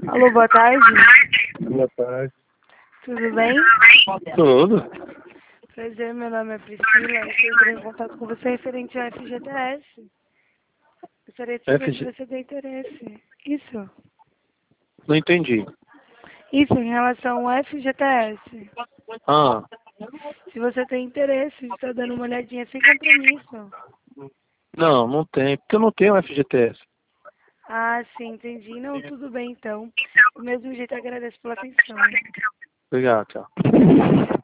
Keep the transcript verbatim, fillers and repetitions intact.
Alô, boa tarde. Boa tarde. Tudo bem? Tudo? Prazer, meu nome é Priscila. Eu estou entrando em contato com você referente ao F G T S. Gostaria de saber se F G... você tem interesse. Isso. Não entendi. Isso, em relação ao F G T S. Ah, Se você tem interesse, está dando uma olhadinha sem compromisso. não, não tem. Porque eu não tenho F G T S. Ah, sim, entendi. Não, tudo bem então. Do mesmo jeito, agradeço pela atenção. Obrigado, tchau.